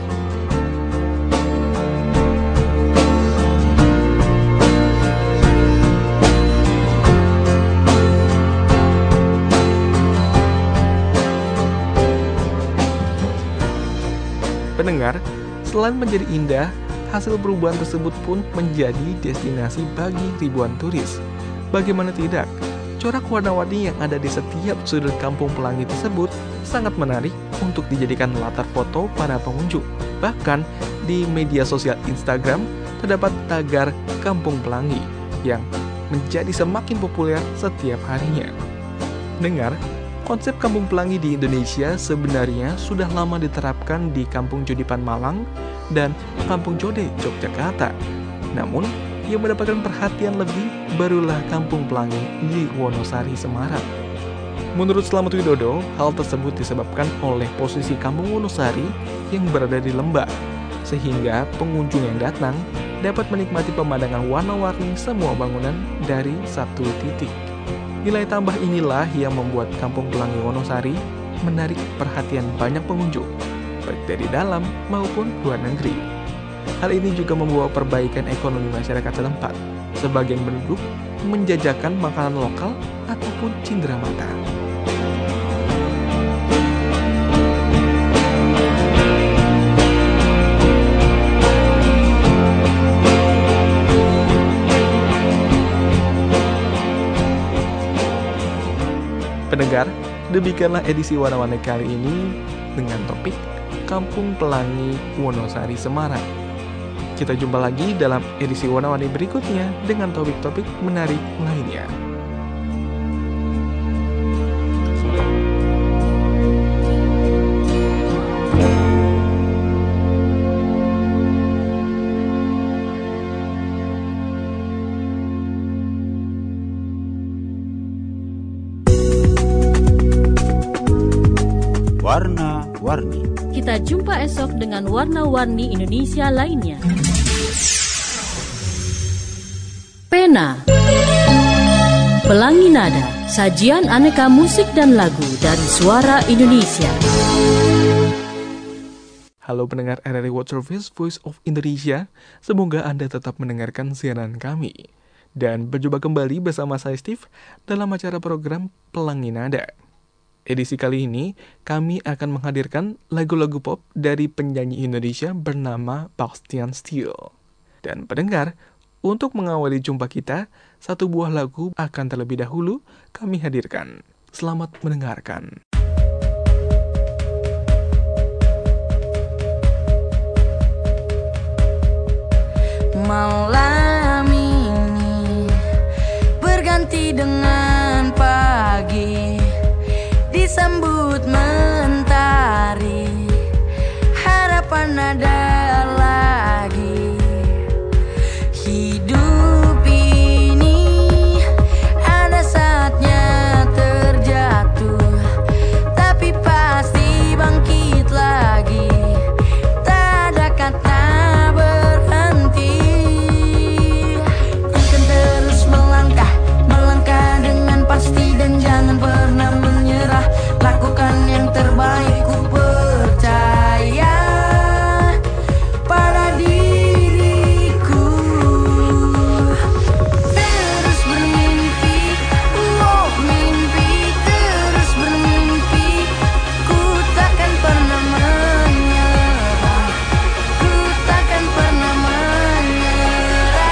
Pendengar, selain menjadi indah, hasil perubahan tersebut pun menjadi destinasi bagi ribuan turis. Bagaimana tidak, corak warna-warni yang ada di setiap sudut Kampung Pelangi tersebut sangat menarik untuk dijadikan latar foto para pengunjung. Bahkan di media sosial Instagram terdapat tagar Kampung Pelangi yang menjadi semakin populer setiap harinya. Dengar, konsep Kampung Pelangi di Indonesia sebenarnya sudah lama diterapkan di Kampung Jodipan Malang dan Kampung Jode, Yogyakarta. Namun, yang mendapatkan perhatian lebih barulah Kampung Pelangi di Wonosari, Semarang. Menurut Slamet Widodo, hal tersebut disebabkan oleh posisi Kampung Wonosari yang berada di lembah, sehingga pengunjung yang datang dapat menikmati pemandangan warna-warni semua bangunan dari satu titik. Nilai tambah inilah yang membuat Kampung Pelangi Wonosari menarik perhatian banyak pengunjung, baik dari dalam maupun luar negeri. Hal ini juga membawa perbaikan ekonomi masyarakat setempat. Sebagian penduduk menjajakan makanan lokal ataupun cenderamata. Pendengar, demikianlah edisi Warna-Warni kali ini dengan topik Kampung Pelangi Wonosari, Semarang. Kita jumpa lagi dalam edisi Warna-Warni berikutnya dengan topik-topik menarik lainnya. Warna-Warni. Kita jumpa esok dengan warna-warni Indonesia lainnya. Pena. Pelangi Nada, sajian aneka musik dan lagu dari Suara Indonesia. Halo pendengar RRI World Service Voice of Indonesia, semoga Anda tetap mendengarkan siaran kami. Dan berjumpa kembali bersama saya Steve dalam acara program Pelangi Nada. Edisi kali ini, kami akan menghadirkan lagu-lagu pop dari penyanyi Indonesia bernama Bastian Steele. Dan pendengar, untuk mengawali jumpa kita, satu buah lagu akan terlebih dahulu kami hadirkan. Selamat mendengarkan. Malam ini berganti dengan pagi, disambut mentari, harapan ada lagi. Hidup ini ada saatnya terjatuh, tapi pasti bangkit lagi. Tak ada kata berhenti. Ku akan terus melangkah, melangkah dengan pasti dan jangan pernah menyerah. Lakukan yang terbaik, ku percaya pada diriku. Terus bermimpi, oh mimpi, terus bermimpi. Ku takkan pernah menyerah, ku takkan pernah menyerah.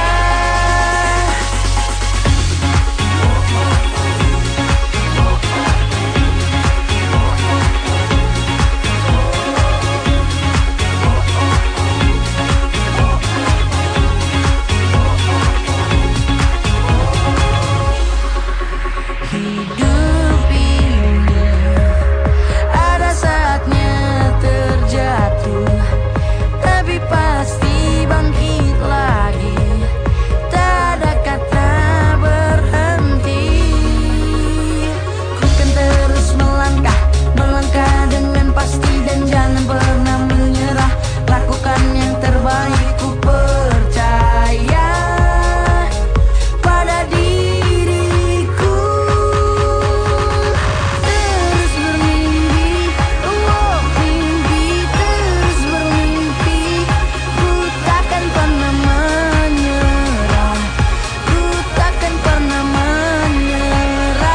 Hidup ini ada saatnya terjatuh, tapi pasti bangkit lagi. Tak ada kata berhenti. Ku kan terus melangkah, melangkah dengan pasti dan jangan pernah menyerah. Lakukan yang terbaik, ku percaya pada diriku. Terus bermimpi, oh mimpi, terus bermimpi. Ku takkan pernah menyerah, ku takkan pernah menyerah.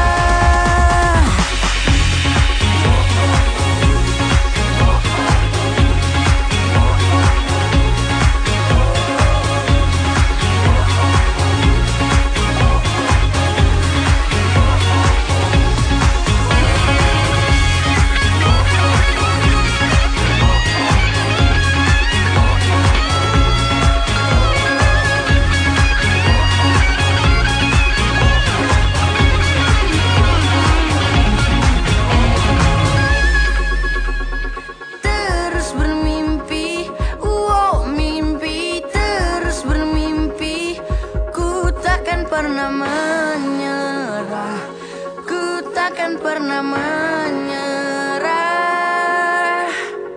Terus bermimpi, oh mimpi, terus bermimpi. Ku takkan pernah menyerah, ku takkan pernah menyerah.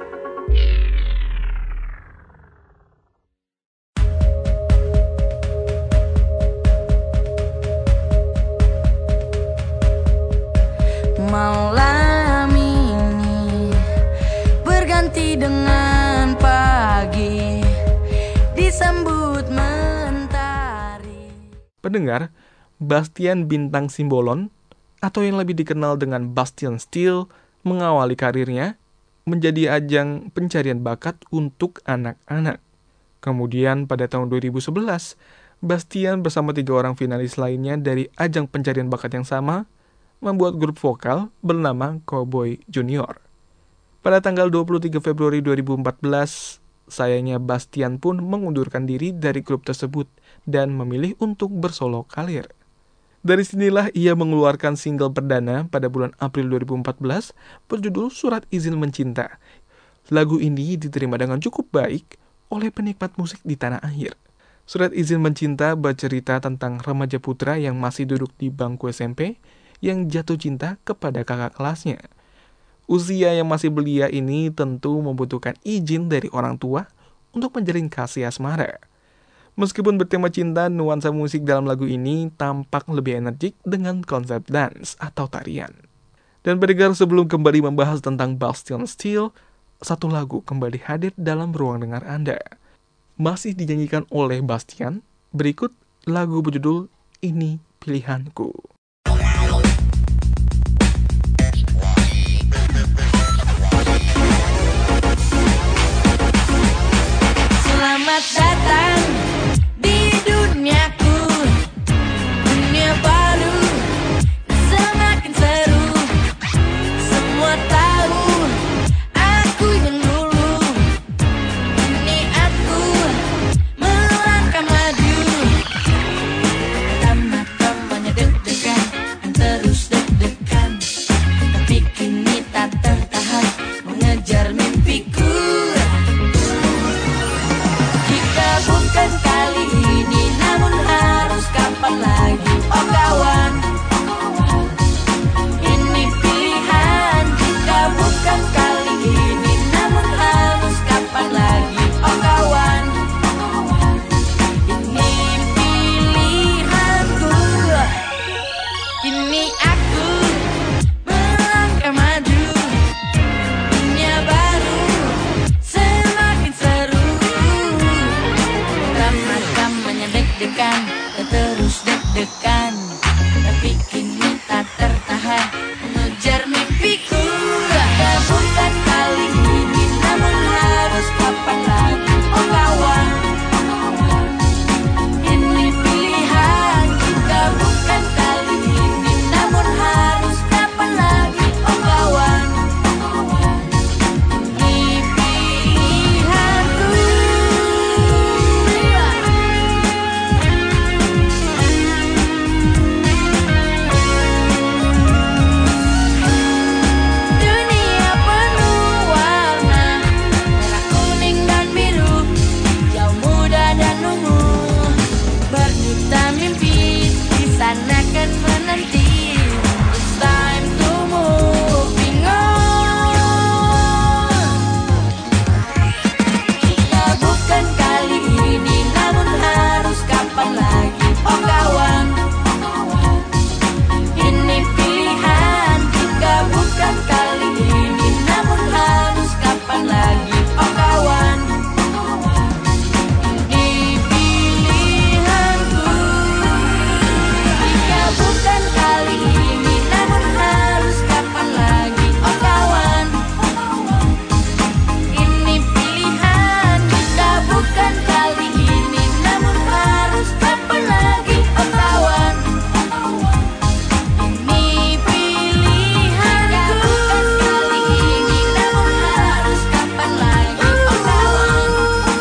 Malam ini berganti dengan pagi, disambut mentari. Pendengar, Bastian Bintang Simbolon, atau yang lebih dikenal dengan Bastian Steele, mengawali karirnya menjadi ajang pencarian bakat untuk anak-anak. Kemudian pada tahun 2011, Bastian bersama 3 orang finalis lainnya dari ajang pencarian bakat yang sama, membuat grup vokal bernama Cowboy Junior. Pada tanggal 23 Februari 2014, sayangnya Bastian pun mengundurkan diri dari grup tersebut dan memilih untuk bersolo karir. Dari sinilah ia mengeluarkan single perdana pada bulan April 2014 berjudul Surat Izin Mencinta. Lagu ini diterima dengan cukup baik oleh penikmat musik di tanah air. Surat Izin Mencinta bercerita tentang remaja putra yang masih duduk di bangku SMP yang jatuh cinta kepada kakak kelasnya. Usia yang masih belia ini tentu membutuhkan izin dari orang tua untuk menjalin kasih asmara. Meskipun bertema cinta, nuansa musik dalam lagu ini tampak lebih energik dengan konsep dance atau tarian. Dan pendengar, sebelum kembali membahas tentang Bastien Steel, satu lagu kembali hadir dalam ruang dengar Anda. Masih dinyanyikan oleh Bastien, berikut lagu berjudul Ini Pilihanku. Selamat datang di duniaku, dunia baru semakin seru. Semua tahu aku yang dulu, ini aku melangkah maju. Pertama-tamanya deg-degan, terus deg-degan, tapi kini tak tertahan mengejar mimpiku. Bukan kali ini, namun harus kapan lagi, oh kawan. Ini pilihan, jika bukan kali ini, namun harus kapan lagi, oh kawan. Ini pilihanku, kini aku melangkah maju. Dunia baru semakin seru. Pertama-tamanya deg-degan, terus deg-degan, tapi kini tak tertahan mengejar mimpiku. Bukan kali ini, namun harus kapan lagi, oh kawan. Ini pilihan, jika bukan kali ini, namun harus kapan lagi, oh kawan. Ini pilihanku. Dunia penuh warna, merah, kuning, dan biru, hijau, muda, dan ungu. Berjuta mimpi di sana kan menanti. It's time to moving on. Jika bukan kali ini, namun harus kapan lagi, oh kawan. Ini pilihan, jika bukan kali ini, namun harus kapan lagi, oh kawan. Ini pilihanku, jika bukan kali ini, namun harus kapan lagi, oh kawan. Ini pilihan, jika bukan kali ini, namun harus kapan lagi, oh kawan. Ini pilihanku, kali ini, namun harus kapan lagi, oh kawan.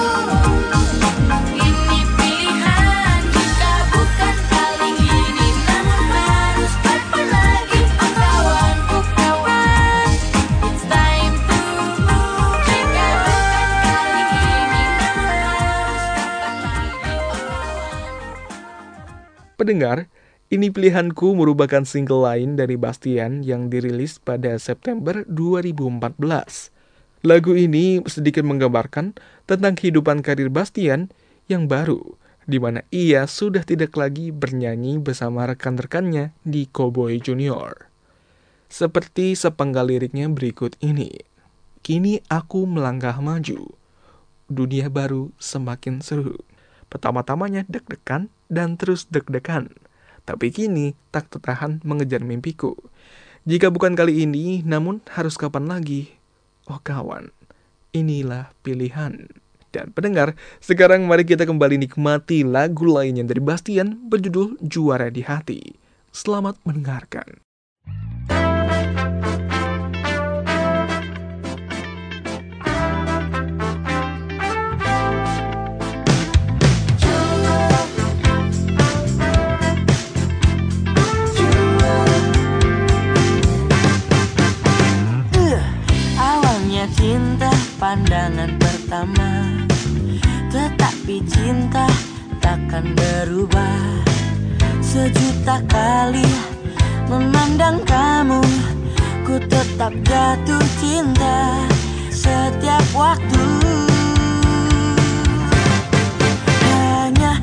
Ini pilihan, jika bukan kali ini, namun harus kapan lagi, oh kawan. Oh kawan, it's time to move. Jika bukan kali ini, namun harus kapan lagi, oh kawan. Pendengar, Ini Pilihanku merupakan single lain dari Bastien yang dirilis pada September 2014. Lagu ini sedikit menggambarkan tentang kehidupan karir Bastien yang baru, di mana ia sudah tidak lagi bernyanyi bersama rekan-rekannya di Cowboy Junior. Seperti sepenggal liriknya berikut ini. Kini aku melangkah maju, dunia baru semakin seru. Pertama-tamanya deg-degan dan terus deg-degan, tapi kini tak tertahan mengejar mimpiku. Jika bukan kali ini, namun harus kapan lagi? Oh kawan, inilah pilihan. Dan pendengar, sekarang mari kita kembali nikmati lagu lainnya dari Bastien berjudul Juara di Hati. Selamat mendengarkan. Cinta pandangan pertama, tetapi cinta takkan berubah. Sejuta kali memandang kamu, ku tetap jatuh cinta setiap waktu. Hanya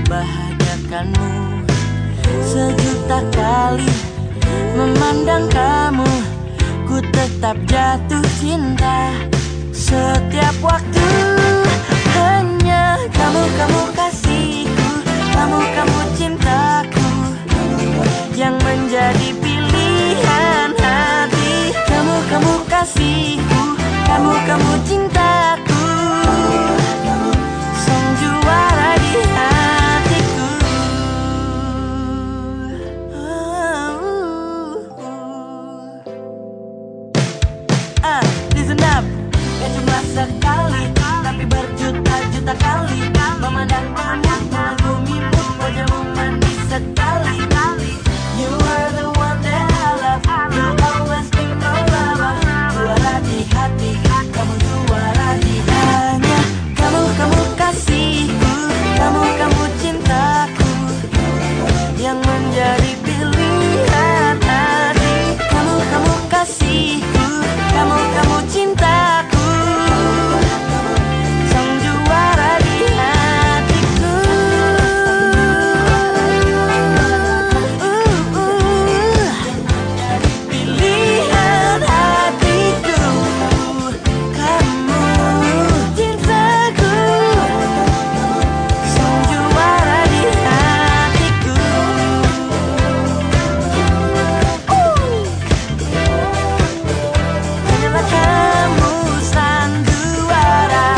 membahagiakanmu. Sejuta kali memandang kamu, ku tetap jatuh cinta. Setiap waktu hanya kamu kasihku, kamu cintaku, yang menjadi pilihan hati. Kamu kasihku, kamu cintaku, sang juara di hatiku. Listen up, gak cuma sekali, tapi berjuta-juta kali memandang kamu, mengagumimu, wajahmu manis sekali. You are the one that I love, you always think of love. Juara di hati, kamu juara di hanya. Kamu kasihku, kamu cintaku, yang menjadi pilihan hati. Kamu kasihku, kamu cintaku, sang juara di hatiku. Pilihan hatiku, kamu cintaku, sang juara di hatiku. Hanyalah kamu sang juara.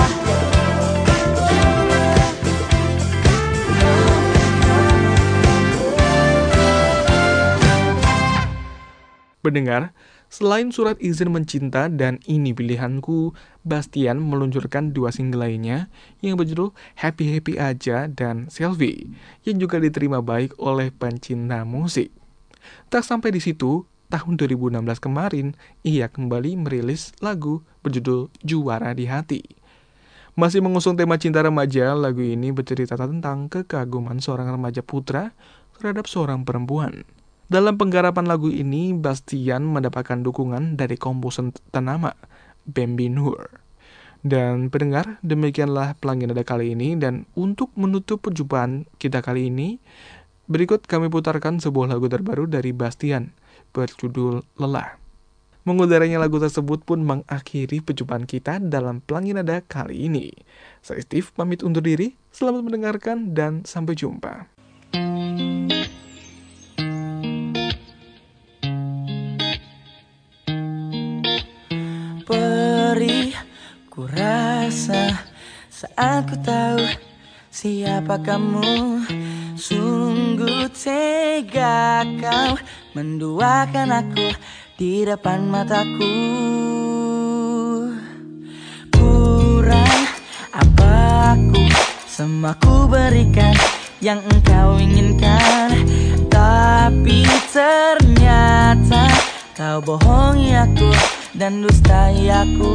Pendengar, selain Surat Izin Mencinta dan Ini Pilihanku, Bastian meluncurkan 2 single lainnya yang berjudul Happy Happy Aja dan Selfie, yang juga diterima baik oleh pencinta musik. Tak sampai di situ, tahun 2016 kemarin, ia kembali merilis lagu berjudul Juara di Hati. Masih mengusung tema cinta remaja, lagu ini bercerita tentang kekaguman seorang remaja putra terhadap seorang perempuan. Dalam penggarapan lagu ini, Bastian mendapatkan dukungan dari komposer ternama, Bambi Nur. Dan pendengar, demikianlah Pelangin Nada kali ini, dan untuk menutup perjumpaan kita kali ini, berikut kami putarkan sebuah lagu terbaru dari Bastian, berjudul Lelah. Mengudaranya lagu tersebut pun mengakhiri perjumpaan kita dalam Pelangin Nada kali ini. Saya Steve, pamit undur diri, selamat mendengarkan, dan sampai jumpa. Perih ku rasa saat ku tahu siapa kamu. Sungguh tega kau menduakan aku di depan mataku. Kurang apa aku, semua ku berikan yang engkau inginkan, tapi ternyata kau bohongi aku dan dustai aku.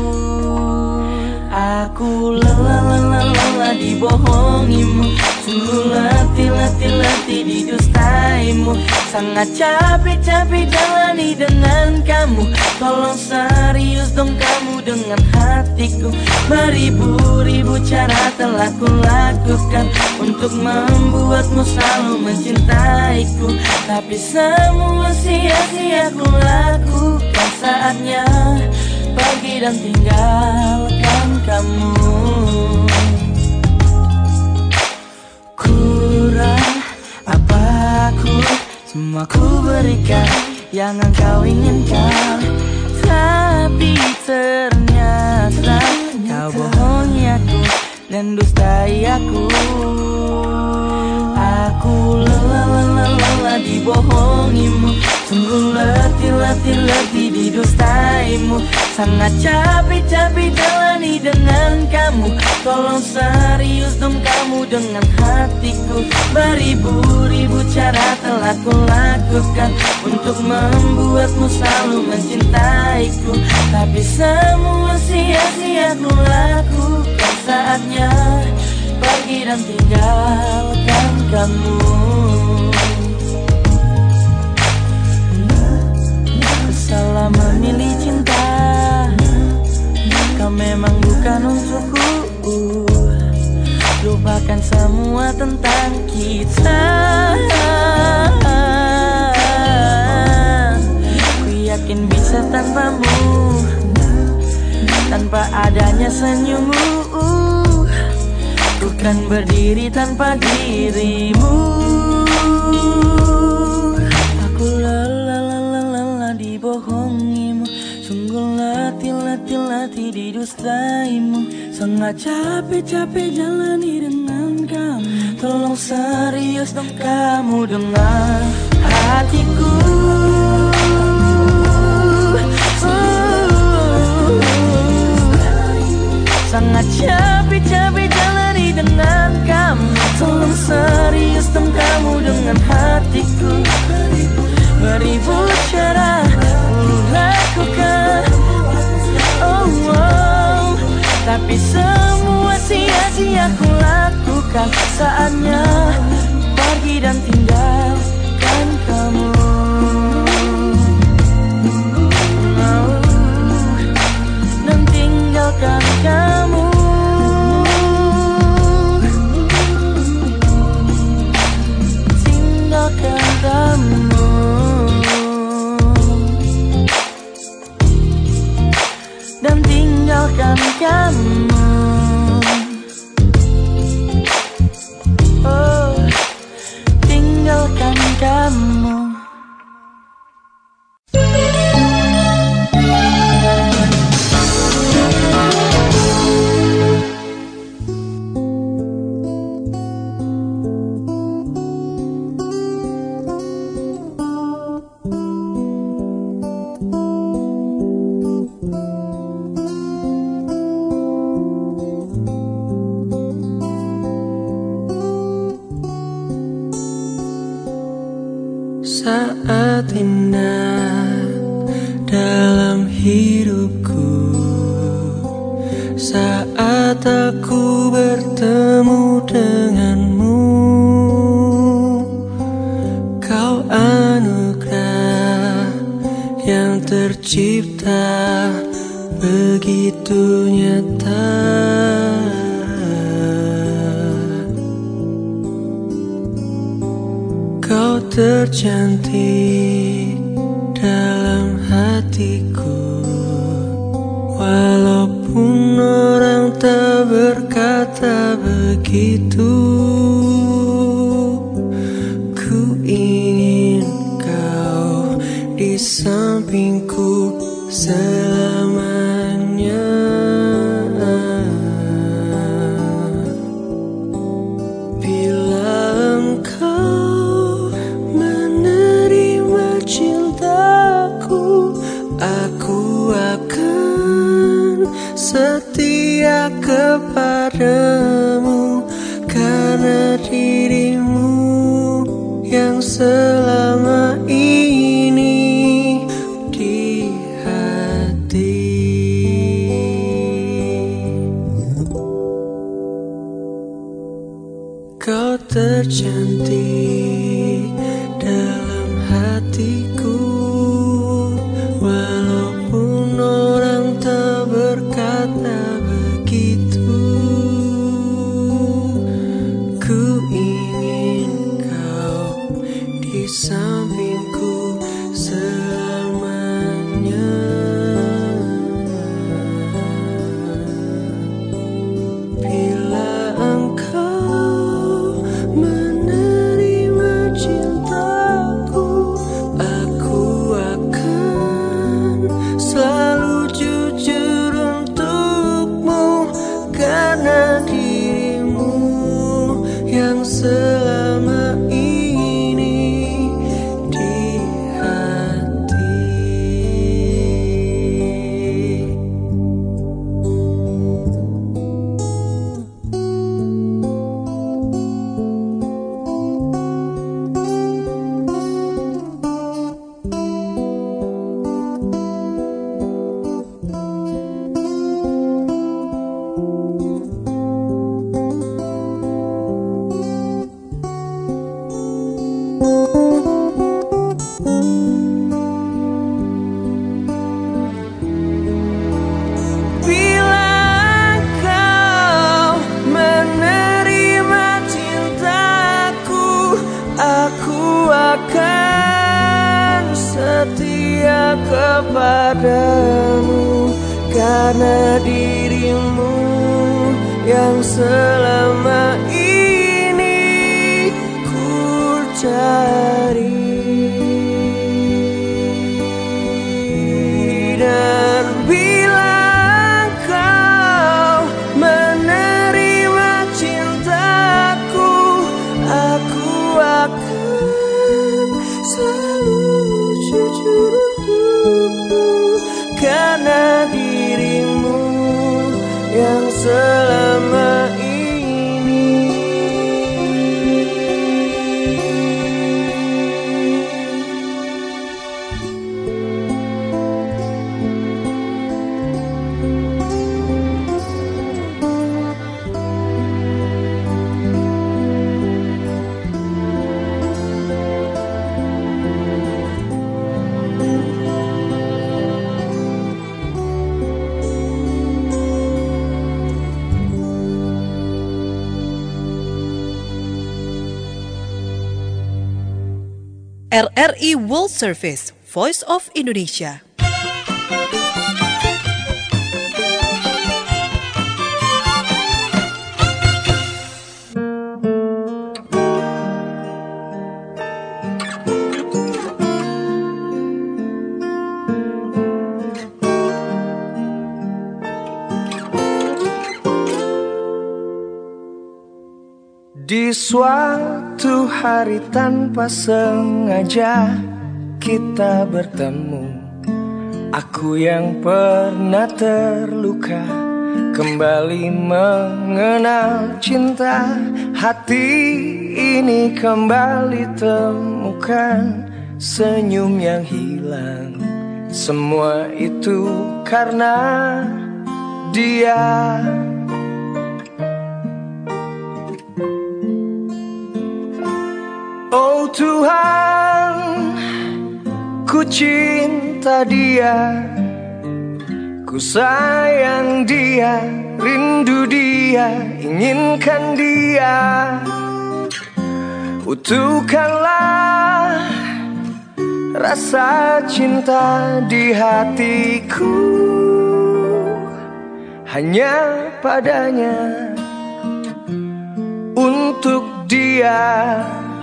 Aku lelah dibohongimu, sungguh letih didustaimu. Sangat capek jalani dengan kamu. Tolong serius dong kamu dengan hatiku. Beribu-ribu cara telah kulakukan untuk membuatmu selalu mencintaiku, tapi semua sia-sia kulakukan. Saatnya pergi dan tinggalkan kamu. Kurang apa aku, semua ku berikan yang engkau inginkan, tapi ternyata kau bohongi aku dan dustai aku. Aku lelah dibohongimu, sungguh letih didustaimu. Sangat capek jalani dengan kamu. Tolong serius dong kamu dengan hatiku. Beribu-ribu cara telah kulakukan untuk membuatmu selalu mencintaiku, tapi semua sia-sia kulakukan. Saatnya pergi dan tinggalkan kamu. Salah memilih cinta, kau memang bukan untukku. Lupakan semua tentang kita. Ku yakin bisa tanpamu, tanpa adanya senyummu. Ku kan berdiri tanpa dirimu. Aku lelah dibohongimu, sungguh letih didustaimu. Sangat capek jalani dengan kamu. Tolong serius dong kamu dengar hatiku. Sangat capek jalani dengan kamu. Tolong serius dong kamu dengan hatiku. Beribu cara ku lakukan, tapi semua sia-sia ku lakukan. Saatnya pergi dan tinggalkan kamu. Dan tinggalkan kamu. Tinggalkan kamu. Dan tinggalkan kamu. Oh, tinggalkan kamu. Saat indah dalam hidupku, saat aku bertemu denganmu. Kau anugerah yang tercipta begitu nyata. Kau tercantik dalam hatiku, walaupun orang tak berkata begitu. Ku ingin kau di sampingku selamanya. Bila engkau menerima cintaku, aku akan setia kepadamu, karena dirimu yang selama ini di hati. Kau tercantik dalam hatiku, walaupun orang tak berkata begitu. Ku ingin kau di sampingku selamanya. Bila engkau menerima cintaku, aku akan selalu jujur untukmu, karena dirimu yang selama ini di cinta padamu, karena dirimu yang selama ini ku cari. Dan bila kau menerima cintaku, aku akan selalu jujur untukmu, karena dirimu yang selama ini. RRI World Service, Voice of Indonesia. Di suatu hari tanpa sengaja kita bertemu, aku yang pernah terluka kembali mengenal cinta. Hati ini kembali temukan senyum yang hilang. Semua itu karena dia. Oh Tuhan, ku cinta dia, ku sayang dia, rindu dia, inginkan dia. Utuhkanlah rasa cinta di hatiku, hanya padanya, untuk dia.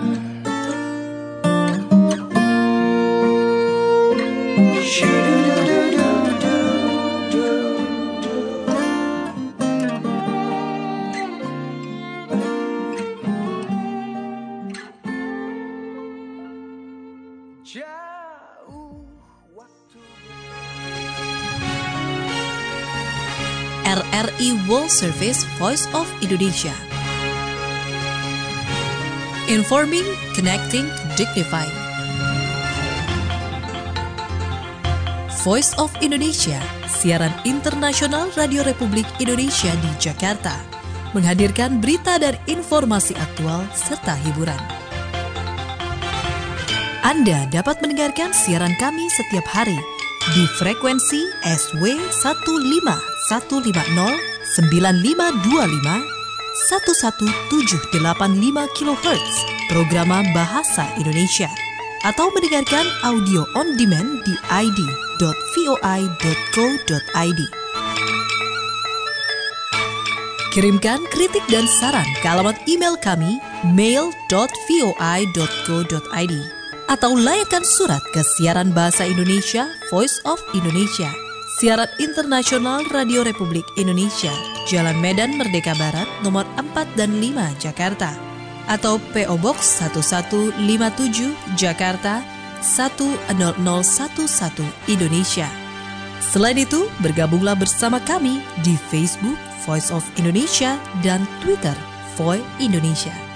RRI World Service, Voice of Indonesia. Informing, connecting, dignifying. Voice of Indonesia, siaran internasional Radio Republik Indonesia di Jakarta, menghadirkan berita dan informasi aktual serta hiburan. Anda dapat mendengarkan siaran kami setiap hari di frekuensi SW 15150 9525 11785 kHz Programa Bahasa Indonesia, atau mendengarkan audio on demand di id.voi.co.id. Kirimkan kritik dan saran ke alamat email kami mail.voi.co.id atau layakkan surat ke siaran Bahasa Indonesia Voice of Indonesia, siaran internasional Radio Republik Indonesia, Jalan Medan Merdeka Barat, nomor 4 dan 5, Jakarta, atau PO Box 1157, Jakarta 10011, Indonesia. Selain itu, bergabunglah bersama kami di Facebook Voice of Indonesia dan Twitter Voi Indonesia.